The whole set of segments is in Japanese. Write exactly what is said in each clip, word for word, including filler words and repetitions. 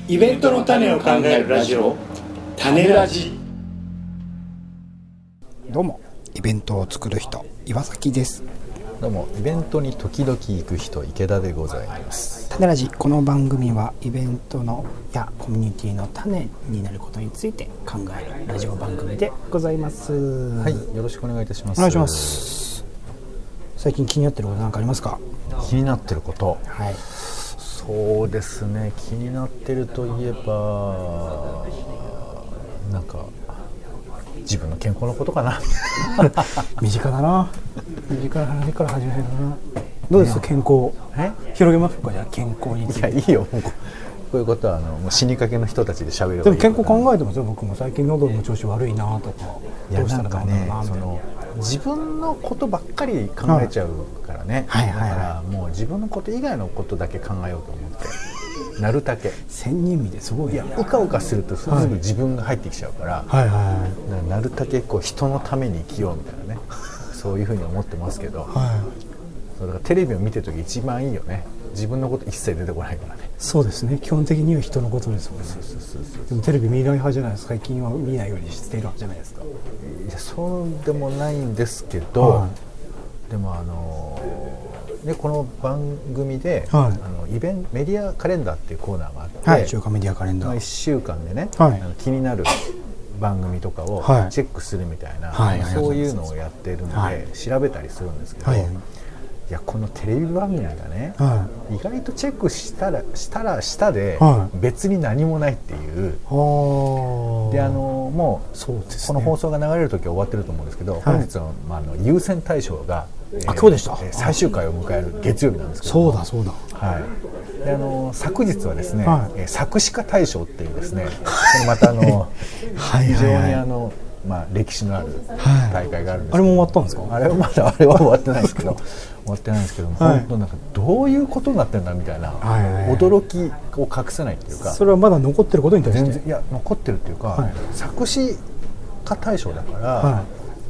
イベントの種を考えるラジオ、種ラジ。 どうも、イベントを作る人、岩崎です。 どうも、イベントに時々行く人、池田でございます。 種ラジ、この番組はイベントのやコミュニティの種になることについて考えるラジオ番組でございます。 はい、よろしくお願いいたします。 お願いします。最近気になってること何かありますか？ 気になってること、 はい、 そうですね、気になってるといえばなんか自分の健康のことかな身近だな。身近な話から始めるな。どうです、健康？え広げますか？じゃあ健康について。 いや、いいよ、もうこういうことはあのもう死にかけの人たちで喋ればいい。 でも健康考えてますよ。僕も最近喉の調子悪いなとか、どうしたらダメだろうなみたいな。 自分のことばっかり考えちゃうからね、はいはいはいはい、だからもう自分のこと以外のことだけ考えようと思ってなるだけ千人味ですごい。 いや、うかうかするとすぐ自分が入ってきちゃうから、はいはいはい、なるだけこう人のために生きようみたいなねそういうふうに思ってますけど、はい、それがテレビを見てるとき一番いいよね。自分のこと一切出てこないからね。 そうですね、基本的には人のことですもんね。そうそうそうそう。でもテレビ見ない派じゃないですか。最近は見ないようにしている派じゃないですか。 いや、そうでもないんですけど、はい、でもあのでこの番組で、はい、あのイベンメディアカレンダーっていうコーナーがあって、はい、週刊メディアカレンダー、まあ、いっしゅうかんでね、はい、あの気になる番組とかをチェックするみたいな、はい、そういうのをやっているので、はい、調べたりするんですけど、はい、いや、このテレビ番組がね、はい、意外とチェックしたらしたらしたで、はい、別に何もないっていう、はい、であのもうそうです、ね、この放送が流れる時は終わってると思うんですけど、はい、本日は、まあ、あの優先大賞が、 えー、あ、今日でした、 えー、最終回を迎える月曜日なんですけど、 そうだそうだ、はい、 であの昨日はですね、はい、えー、作詞家大賞っていうですねこれまたあの非常にあのまあ、歴史のある大会があるんですけど、はい、あれも終わったんですか？あれはまだあれは終わってないですけど終わってないんですけど、はい、本当なんかどういうことになってるんだみたいな、はいはいはい、驚きを隠せないっていうか、 それはまだ残ってることに対して全然いや残ってるっていうか、はい、作詞家大賞だから、はい、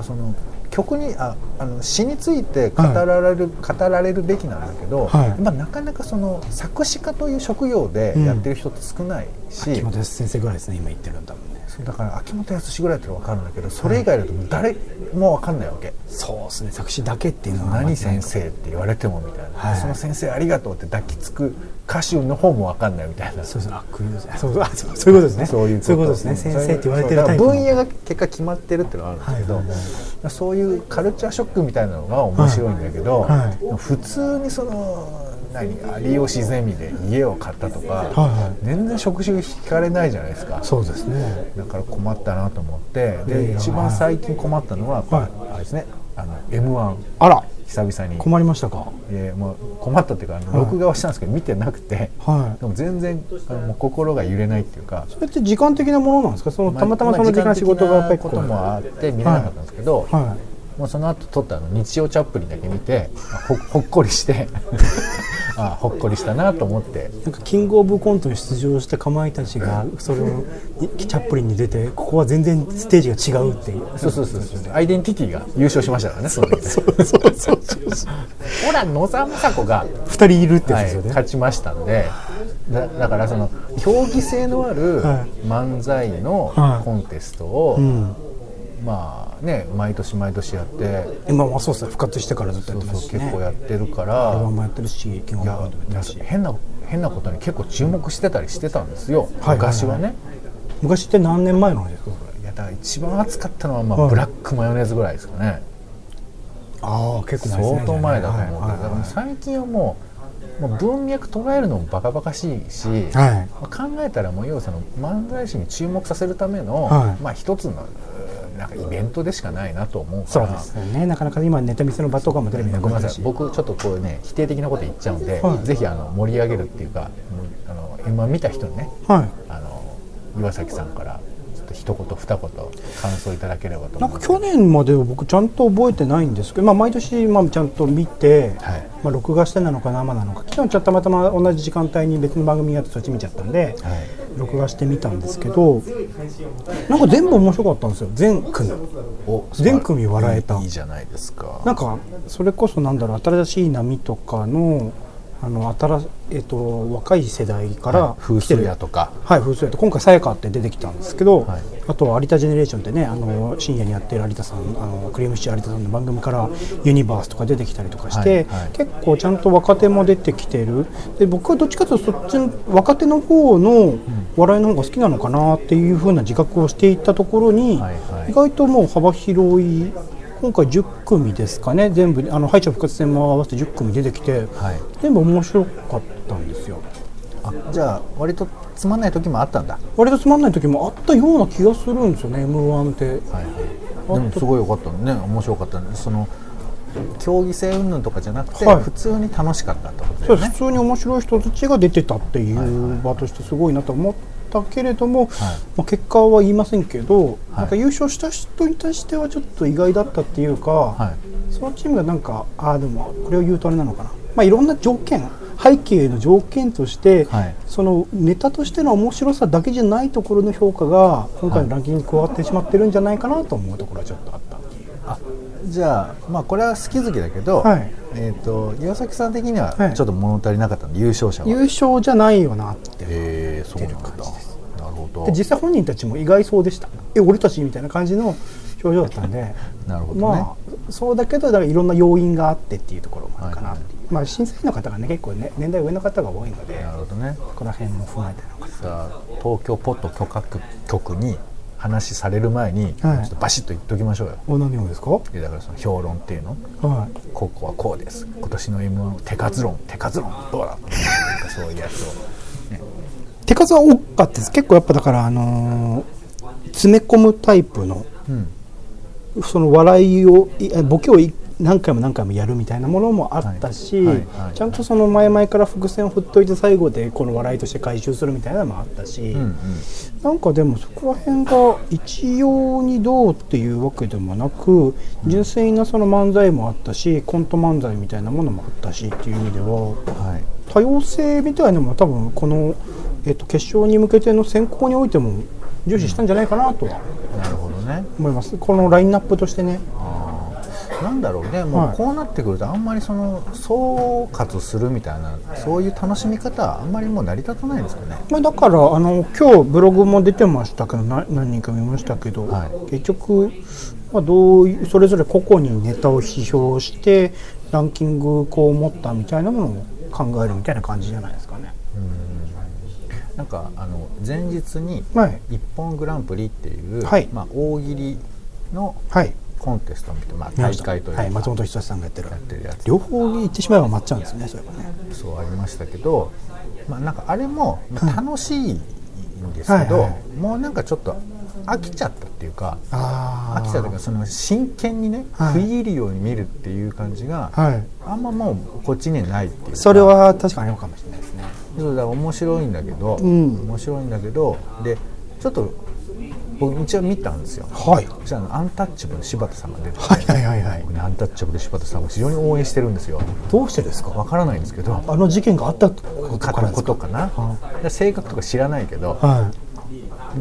その曲にああの詩について語られる、はい、語られるべきなんだけど、はい、まあ、なかなかその作詞家という職業でやってる人って少ないし、うん、秋元先生ぐらいですね今言ってるんだもんね。だから秋元康ぐらいって分かるんだけど、それ以外だと誰も分かんないわけ、はい、そうですね、作詞だけっていうのは何先生って言われてもみたいな、はい、その先生ありがとうって抱きつく歌手の方も分かんないみたいな、 そうそう、あ、そうそう、そういうことですね、そういうことですね、先生って言われてるタイプの分野が結果決まってるっていうのはあるんですけど、はいはいはい、そういうカルチャーショックみたいなのが面白いんだけど、はいはい、普通にその何有吉ゼミで家を買ったとか、はいはい、全然職種引かれないじゃないですか。 そうですね、 だから困ったなと思って、で一番最近困ったのは、はい、あれですね、あの エムワン、 あら久々に困りましたか？ えー、もう困ったっていうか、あの録画はしたんですけど見てなくて、はい、でも全然あのもう心が揺れないっていうか。 それって時間的なものなんですか？そのたまたまその時間仕事がやっぱりこともあって見れなかったんですけど、はいはい、もうその後撮ったあの日曜チャップリンだけ見て ほ, ほっこりしてあほっこりしたなと思って、 なんかキングオブコントに出場したかまいたちがそれをチャップリンに出て、ここは全然ステージが違うっていう、 そうそうそうそう、アイデンティティが優勝しましたからね。そうそうそうそうほら野沢雅子がふたりいるってやつですよね、 はい、勝ちましたんで、だ, だからその競技性のある漫才のコンテストを、はいはい、うん、まあね、毎年毎年やって、 今はそうですね、復活してからずっとやってますし、ね、 結構やってるから、 アルバムもやってるし、キングオブコントもやってるし、 変な変なことに結構注目してたりしてたんですよ、はい、昔はね、はいはいはい、 昔って何年前の話ですか？ いや、だから一番熱かったのは、まあ、はい、ブラックマヨネーズぐらいですかね。 ああ、結構前ですね、 相当前だと思うけど、はいはいはい、だから最近はもう、もう文脈捉えるのもバカバカしいし、はい、考えたらもう要はその漫才師に注目させるための、はい、まあ一つのなんかイベントでしかないなと思うから。 そうですね、なかなか今ネタ見せの場とかもテレビなくなるし、 ごめんなさい、僕ちょっとこうね否定的なこと言っちゃうんで、はい、ぜひあの盛り上げるっていうか、あの今見た人にね、はい、あの岩崎さんからちょっと一言二言感想いただければと思います。 なんか去年までは僕ちゃんと覚えてないんですけど、まあ、毎年まあちゃんと見て、はい、まあ、録画してなのか生なのか、昨日ちょっとたまたま同じ時間帯に別の番組があってそっち見ちゃったんで、はい、録画してみたんですけど、なんか全部面白かったんですよ、全組全組笑えた。 いいじゃないですか。 なんかそれこそなんだろう、新しい波とかのあの新しえっと若い世代から風水屋とか、 はい風水屋と今回さやかって出てきたんですけど、 はい、 あとは有田ジェネレーションってねあの深夜にやってる有田さんあのクリームシチュー有田さんの番組からユニバースとか出てきたりとかして、はいはい、結構ちゃんと若手も出てきてる。で僕はどっちかというとそっちの若手の方の笑いの方が好きなのかなっていう風な自覚をしていったところに、はいはい、意外ともう幅広い今回じゅっくみですかね全部あの敗者復活戦も合わせてじゅっくみ出てきて、はい、全部面白かったんですよ。 あじゃあ割とつまんない時もあったんだ。 割とつまんない時もあったような気がするんですよね エムワン って、はいはい、でもすごい良かったね面白かったね。その競技性云々とかじゃなくて、はい、普通に楽しかったってことだよね。 そう普通に面白い人たちが出てたっていう場としてすごいなと思ったけれども、はいまあ、結果は言いませんけど、はい、なんか優勝した人に対してはちょっと意外だったっていうか、はい、そのチームがなんかああでもこれを言うとあれなのかな、まあ、いろんな条件背景の条件として、はい、そのネタとしての面白さだけじゃないところの評価が今回のランキングに加わってしまってるんじゃないかなと思うところはちょっとあった。 あじゃあ、まあ、これは好き好きだけど、はいえー、と岩崎さん的にはちょっと物足りなかったので、はい、優勝者は優勝じゃないよなってえー、そうなんだ。なるほど。 で実際本人たちも意外そうでした。え俺たちみたいな感じの表情だったんでなるほどね、 まあ、そうだけどだからいろんな要因があってっていうところもあるかな、はいはいまあ、審査員の方がね結構、ね、年代上の方が多いのでなるほど、ね、 ここら辺も踏まえてのかな。 さあ東京ポッド許可局に話される前に、はい、ちょっとバシッと言っておきましょうよ。 お何をですか。 いやだからその評論っていうの、はい、ここはこうです今年の エムワン 手数論手数論どうだなんかそういうやつを、ね、 手数は多かったです。結構やっぱだから、あのー、詰め込むタイプの、うん、その笑いをボケを何回も何回もやるみたいなものもあったし、はいはいはいはい、ちゃんとその前々から伏線を振っといて最後でこの笑いとして回収するみたいなのもあったし、うんうん、なんかでもそこら辺が一様にどうっていうわけでもなく純粋なその漫才もあったしコント漫才みたいなものもあったしっていう意味では、はい、多様性みたいなのも多分この、えっと、決勝に向けての選考においても重視したんじゃないかなとは、 うん、なるほどね思います。このラインナップとしてね。 なんだろうね、もうこうなってくるとあんまりその総括するみたいなそういう楽しみ方はあんまりもう成り立たないですかね。 まあ、だからあの今日ブログも出てましたけどな何人か見ましたけど、はい、結局、まあ、どういうそれぞれ個々にネタを批評してランキングこう思ったみたいなものを考えるみたいな感じじゃないですかね。 うんなんかあの前日に一本グランプリっていう、はいまあ、大喜利の、はいコンテストみたいな、まあ、大会というか、はい、 松本人志さんがやってる、 やってるやつ両方に行ってしまえば待っちゃうんですね。それはねそうありましたけど、まあ、なんかあれも楽しいんですけど、はいはいはい、もうなんかちょっと飽きちゃったっていうか飽きちゃったというかその真剣にね、はい、食い入るように見るっていう感じが、はい、あんまもうこっちにないっていうかそれは確かにあるかもしれないですね。 そうだ面白いんだけど、うん、面白いんだけどでちょっと僕一応見たんですよ。はい。じゃあアンタッチャブル柴田さんが出てて、はいはいはいはい。僕ねアンタッチャブル柴田さんを非常に応援してるんですよ。 どうしてですか。 わからないんですけど、 あの事件があったことかな。は性格とか知らないけど、はい、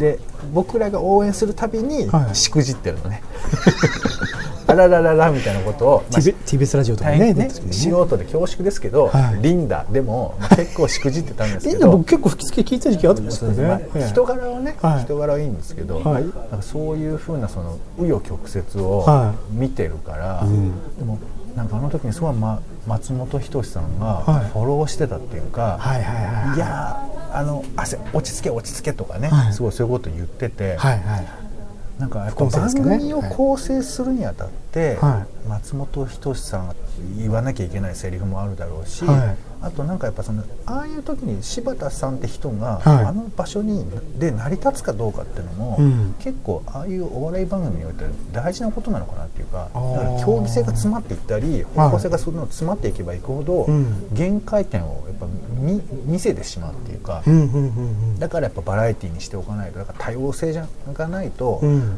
で僕らが応援するたびにしくじってるのね。あららららみたいなことを、 まあ、ティービーエス ラジオとかね、ね素人で恐縮ですけど、はい、リンダでも、まあ、結構しくじってたんですけどリンダ僕結構好き聞いた時期あったんですよね、まあ、人柄はね、はい、人柄はいいんですけど、はい、なんかそういうふうなその紆余曲折を見てるから、はいうん、でもなんかあの時にすごい、ま、松本人志さんがフォローしてたっていうか、はいはいはいはい、いやあの汗落ち着け落ち着けとかね、はい、すごいそういうこと言ってて、はいはいなんかやっぱ番組を構成するにあたって、はい、松本人志さんが言わなきゃいけないセリフもあるだろうし、はい、あとなんかやっぱそのああいう時に柴田さんって人が、はい、あの場所にで成り立つかどうかっていうのも、うん、結構ああいうお笑い番組において大事なことなのかなっていうか、だから競技性が詰まっていったり方向性がその詰まっていけばいくほど、はい、限界点をやっぱ 見, 見せてしまうっていうか、うんうんうんうん、だからやっぱバラエティにしておかないとだから多様性じゃがないと、うん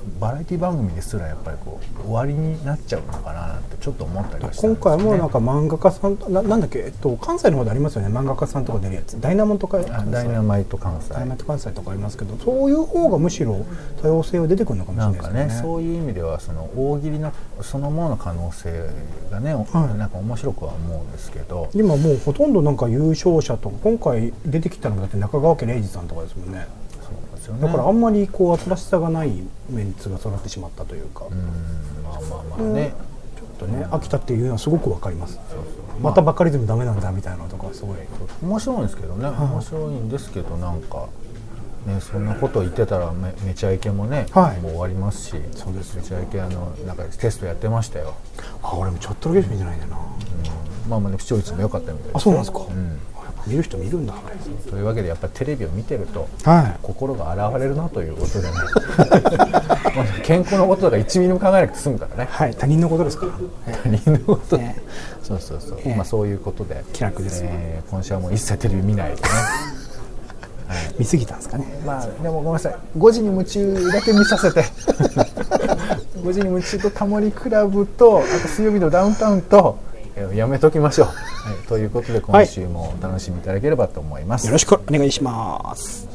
バラエティ番組ですらやっぱりこう終わりになっちゃうのかななんてちょっと思ったりはしたんですよね。 今回もなんか漫画家さんな、なんだっけ、えっと、関西の方でありますよね、漫画家さんとか出るやつ、ダイナモンとかダイナマイト関西ダイナマイト関西とかありますけど、そういう方がむしろ多様性は出てくるのかもしれないですね。 なんかね、そういう意味ではその大喜利のそのものの可能性がね、はい、なんか面白くは思うんですけど、 今もうほとんどなんか優勝者とか今回出てきたのだって中川家礼二さんとかですもんね。そうですよね。だからあんまりこう新しさがないメンツが揃ってしまったというか、うん、 まあまあまあね、 ちょっとね飽きたっていうのはすごくわかります。そうそう、またバカリズムダメなんだみたいなのとかすごい面白いんですけどね、面白いんですけど、なんかね、そんなこと言ってたら め, めちゃイケもね、はい、もう終わりますし、そうですよ、めちゃイケあのなんかテストやってましたよ。 あ、俺もちょっとだけしか見てないんだな、うん、 まあまあね、視聴率も良かったみたいです、ね、 あ、そうなんですか、 うん、 見る人見るんだ。 というわけでやっぱりテレビを見てると、 はい、 心が洗われるなということでね健康のこととかいちミリも考えなくて済むからね、 はい、他人のことですから他人のこと、えー、そうそうそう、えー、まあそういうことで気楽です、 えー、今週はもう一切テレビ見ないでねはい、見過ぎたんですかね。 まあでもごめんなさい、ごじに夢中だけ見させてごじに夢中とタモリクラブと、あと水曜日のダウンタウンとやめときましょう、はい、ということで今週もお楽しみいただければと思います、 はい、よろしくお願いします。